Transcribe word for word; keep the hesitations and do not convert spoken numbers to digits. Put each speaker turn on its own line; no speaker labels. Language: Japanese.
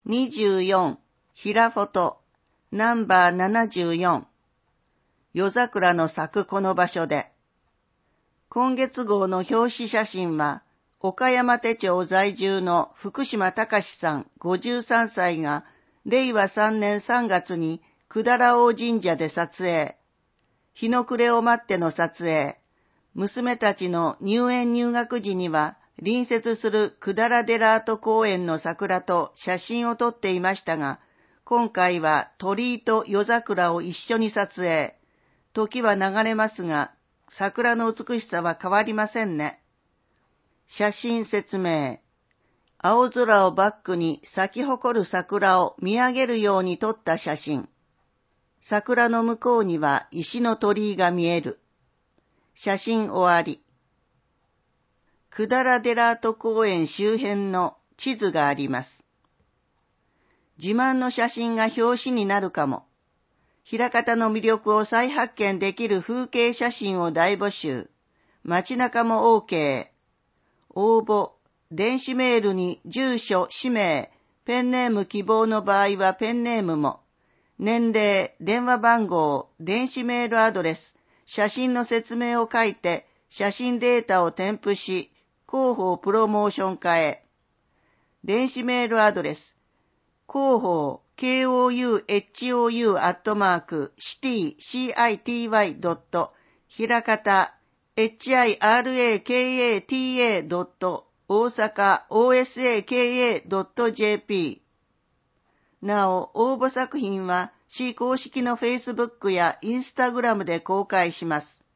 にじゅうよん、ひらフォト、ナンバーななじゅうよん。夜桜の咲くこの場所で。今月号の表紙写真は、岡山手町在住の福島隆さんごじゅうさんさいが、れいわさんねんさんがつに百済王神社で撮影。日の暮れを待っての撮影。娘たちの入園入学時には、隣接する百済寺跡公園の桜と写真を撮っていましたが、今回は鳥居と夜桜を一緒に撮影。時は流れますが、桜の美しさは変わりませんね。写真説明。青空をバックに咲き誇る桜を見上げるように撮った写真。桜の向こうには石の鳥居が見える。写真終わり。百済寺跡公園周辺の地図があります。自慢の写真が表紙になるかも。枚方の魅力を再発見できる風景写真を大募集。街中も OK。応募。電子メールに住所、氏名、ペンネーム希望の場合はペンネームも。年齢、電話番号、電子メールアドレス、写真の説明を書いて、写真データを添付し、広報プロモーション化へ。電子メールアドレス、広報、ケーオーユーエイチオーユー アットマーク、シティ、シーアイティーワイ ドット、ひらかた、エイチアイアールエーケーエーティーエー ドット、大阪、オーエスエーケーエー ドット ジェーピー。なお、応募作品は、市公式の Facebook や Instagram で公開します。